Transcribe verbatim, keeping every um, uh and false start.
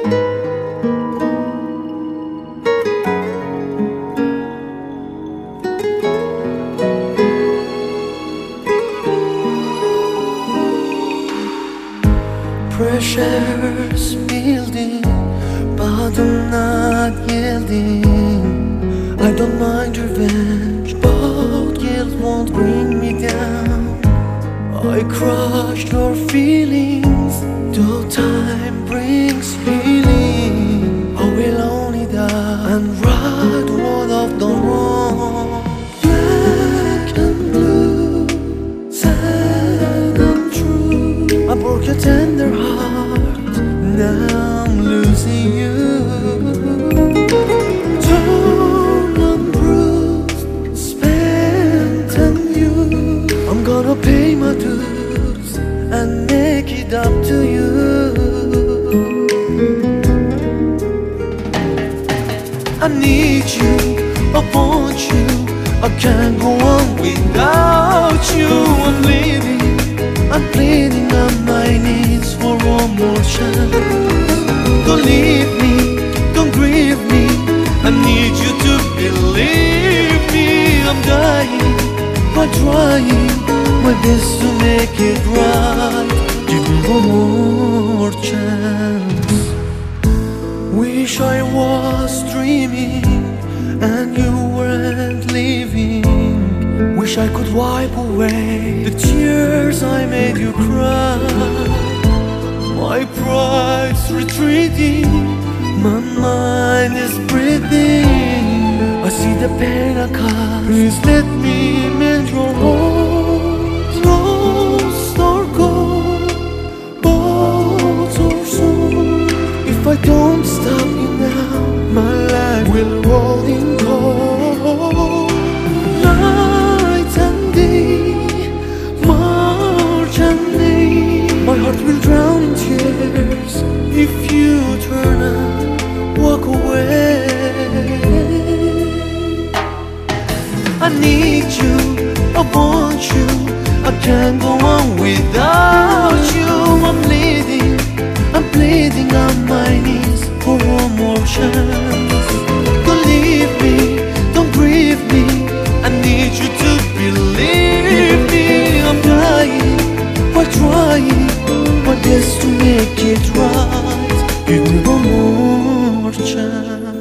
Pressure's building, but I'm not yielding. I don't mind revenge, but guilt won't bring me down. I crushed your feelings, though time brings healing. I will only die and right what I've done wrong. Black and blue, sad and true. I broke your tender heart, now I'm losing you. Torn and bruised, spent and used. I'm gonna pay my dues and make it up to you. I need you, I want you, I can't go on without you. I'm bleeding, I'm bleeding on my knees for one more chance. Don't leave me, don't grieve me, I need you to believe me. I'm dying, but trying my best to make it right. Give me one more chance. Wish I was dreaming and you weren't leaving. Wish I could wipe away the tears I made you cry. My pride's retreating, my mind is breathing. I see the pain I caused. Please let me mend your heart. Lost or gone, both or soon. If I don't stop you now, my life will roll in cold. Night and day, March and May. My heart will drown in tears if you turn and walk away. I need you, I want you, I can't go on without you. I'm bleeding, I'm bleeding on my knees for one more chance. Don't leave me, don't grieve me, I need you to believe me. I'm dying, but trying my best to make it right. Give me one more chance.